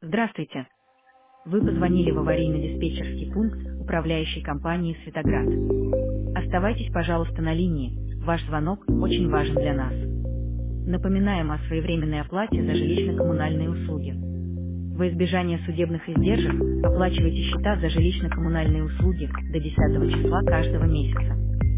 Здравствуйте. Вы позвонили в аварийно-диспетчерский пункт управляющей компании «Светоград». Оставайтесь, пожалуйста, на линии. Ваш звонок очень важен для нас. Напоминаем о своевременной оплате за жилищно-коммунальные услуги. Во избежание судебных издержек оплачивайте счета за жилищно-коммунальные услуги до 10 числа каждого месяца.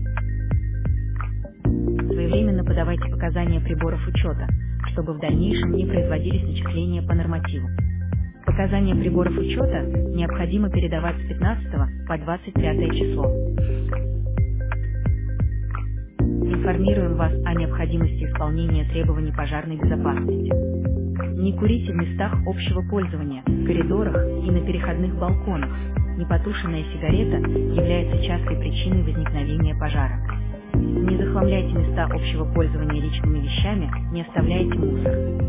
Своевременно подавайте показания приборов учета, чтобы в дальнейшем не производились начисления по нормативу. Показания приборов учета необходимо передавать с 15 по 25 число. Информируем вас о необходимости исполнения требований пожарной безопасности. Не курите в местах общего пользования, в коридорах и на переходных балконах. Непотушенная сигарета является частой причиной возникновения пожара. Не захламляйте места общего пользования личными вещами, не оставляйте мусор.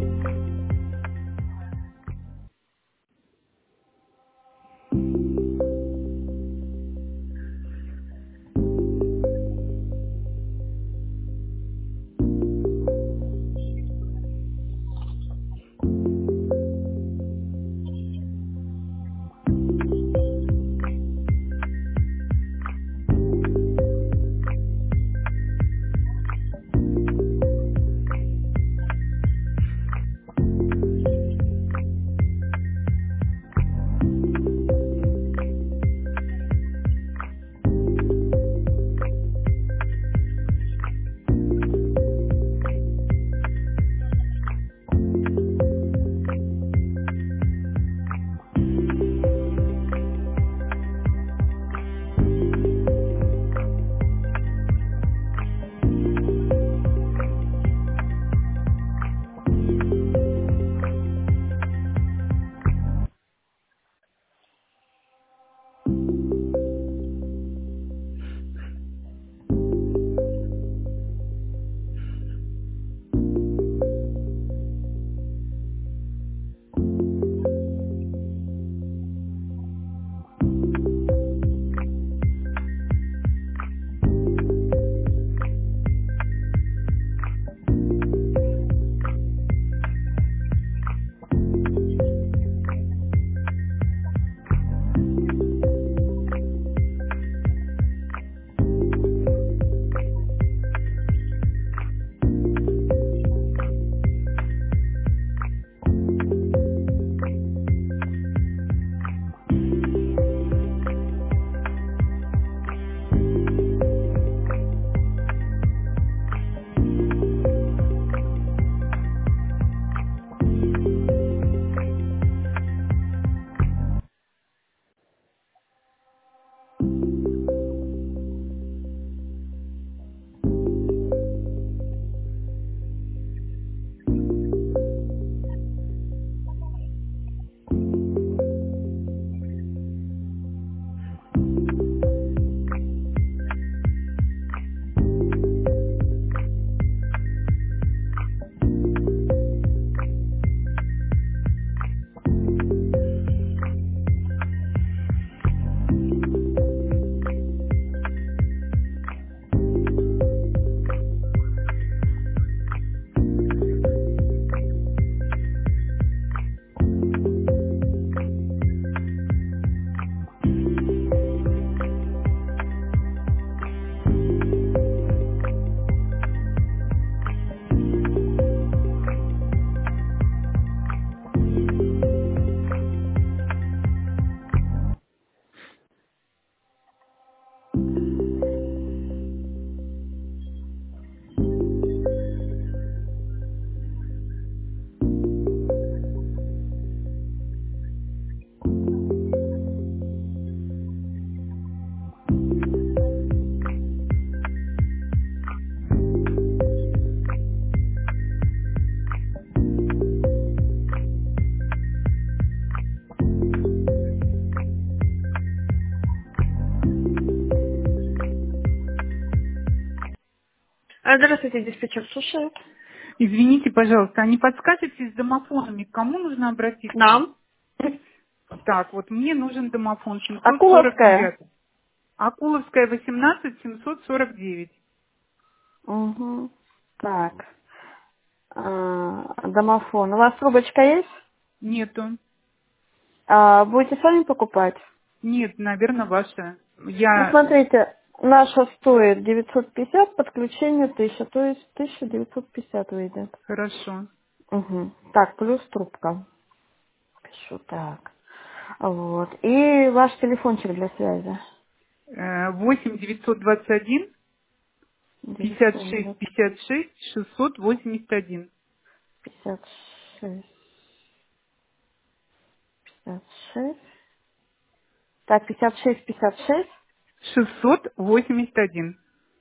Здравствуйте, диспетчер, слушаю. Извините, пожалуйста, а не подскажете с домофонами, к кому нужно К обратиться? нам. Так, вот мне нужен домофон Акуловская. 749. Акуловская, 18, 749. Угу. Так. Домофон. У вас трубочка есть? Нету. А будете сами покупать? Нет, наверное, ваша. Ну, смотрите, наша стоит 950, подключение 1000, то есть 1950 выйдет. Хорошо. Угу. Так, плюс трубка. Пишу так. Вот. И ваш телефончик для связи. 8 921 56 956 56 681. 56. Так, 56. 681.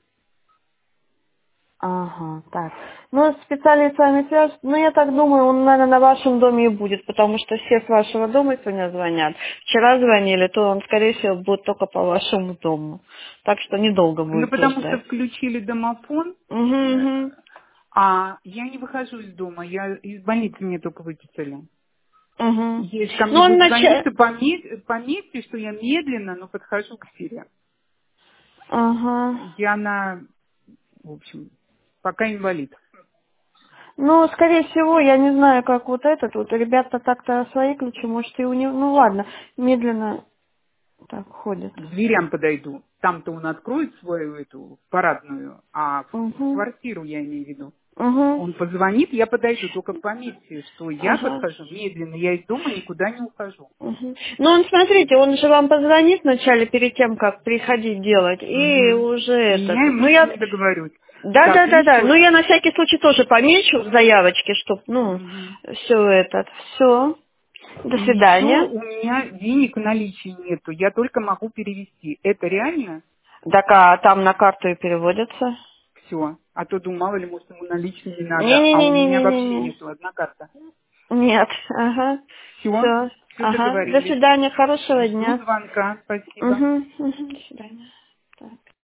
Ага, так. Ну, специалист с вами свяжется. Ну, я так думаю, он, наверное, на вашем доме и будет, потому что все с вашего дома сегодня звонят. Вчера звонили, то он, скорее всего, будет только по вашему дому. Так что недолго Ну, будете потому что ждать. включили домофон, Угу, а я не выхожу из дома, я из больницы мне только выписали. угу. Если ко Ну, мне он будут звониться, пометьте, что я медленно, но подхожу к себе. Ага. Я в общем, пока инвалид. Ну, скорее всего, я не знаю, как вот этот вот. Ребята так-то свои ключи, может, и у него... Ну, ладно, медленно так ходит. К дверям подойду. Там-то он откроет свою эту парадную, а в Угу, квартиру я имею в виду. угу, Он позвонит, я подойду, только пометьте, что я ага. подхожу медленно, я из дома никуда не ухожу. Мгм. Ну, он, смотрите, он же вам позвонит вначале, перед тем, как приходить делать, и Мгм. уже И я этот... Ну, ему с я... ним договорюсь. Так, и Да. Ну, еще. я на всякий случай тоже помечу в заявочке, чтоб, ну, Мгм. все этот... Все. До И еще свидания. у меня денег в наличии нету, я только могу перевести. Это реально? Так, а там на карту и переводятся? Все. А то думаю, мало ли, может, ему наличные не надо. А у меня вообще Не-не-не-не-не-не. нету, одна карта. Нет, ага. Все, Все. все Ага. До договорились. свидания, хорошего Жду дня. звонка. Спасибо. Угу. До свидания. Так.